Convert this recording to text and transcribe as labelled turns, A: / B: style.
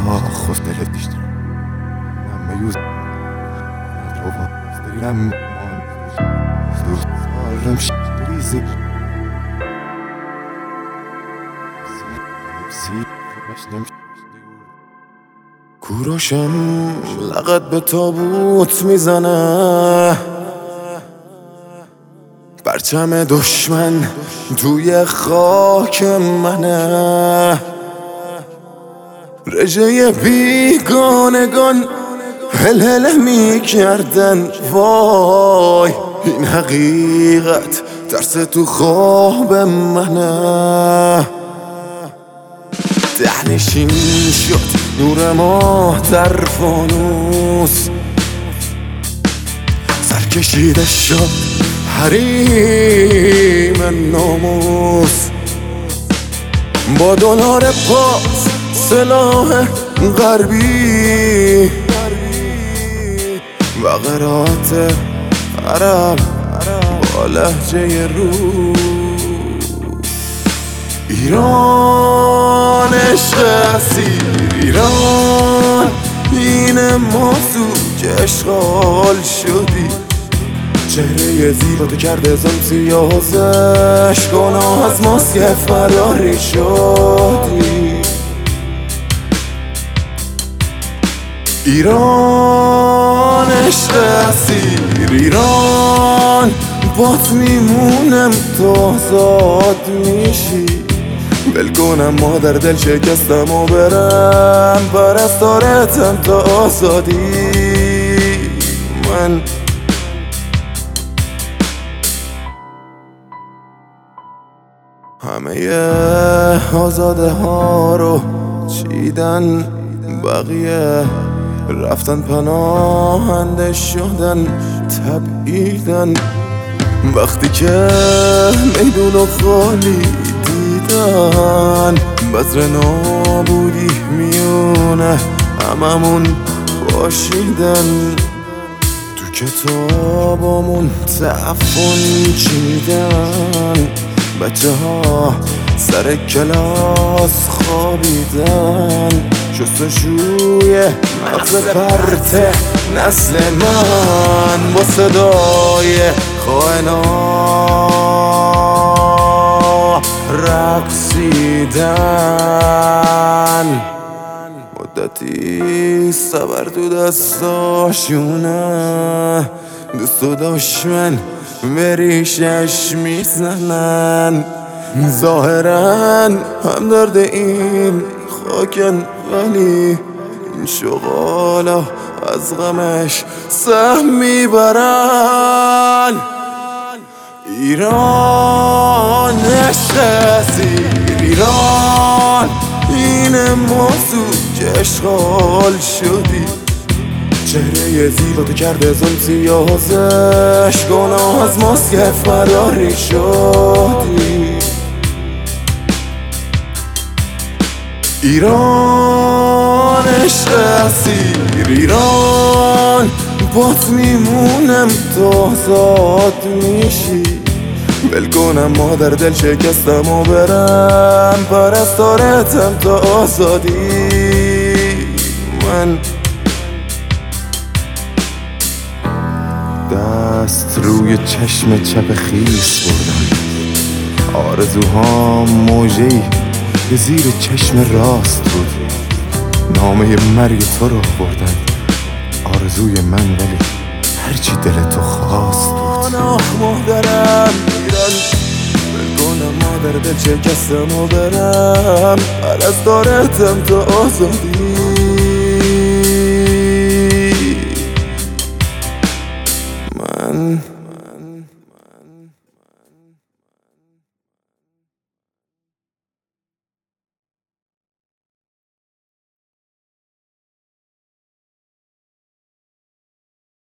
A: خود دلت دیشتر نمیوز ندروبا استگرم سالم شریزی کوروشم لقد به تابوت میزنه، پرچم دشمن توی خاک منه، رژه بیگانگان هلهله میکردن. وای این حقیقت ترس تو خواب منه. دهنشین شد نور ما در فانوس، سرکشیده شد حریم ناموس. با دلار پاس سلاح غربی و قرائت عرب با لهجه روس. ایران عشق اسیر، ایران این موضوع که اشغال شدی. چهره زیبا تو کرده زن سیاهش، گناه از ماسک فراری شدی. ایران عشق اسیر، ایران بات میمونم تو آزاد میشی. ول کنم مادر دل شکستم و برم پرستارتم تا آزادی. من همه آزاده ها رو چیدن، بقیه رفتن پناهنده شدن تبعیدن. وقتی که میدون و خالی دیدن، بذر نابودی میونه هممون باشیدن. تو کتابامون تعفن چیدن، بچه ها سر کلاس خوابیدن. شستشوی مغز پرت نسل من با صدای خائنا رقصیدن. مدتی صبر تو دستاشونه، دوست و دشمن به ریشش میزنن. ظاهرا همدرد این خاکن، ولی این شغالا از غمش سهم میبرن. ایران عشق اسیر، ایران این موضوع که اشغال شدی. چهره زیبا تو کرده زن سیاهش، گناه از ماسک فراری شدی. ایران عشق اسیر، ایران بات میمونم تو آزاد میشی. ول کنم مادر دل شکستم و برم پرستارتم تا آزادی. من دست روی چشم چپ خیس بردم، آرزوهام موجه‌ای به زیر چشم راست بود. نامه مرگ تو رو بردن، آرزوی من ولی هرچی دل تو خواست بود. آخ مادرم ایران، ول کنم مادر دل شکستم و برم پرستارتم تا آزادی. من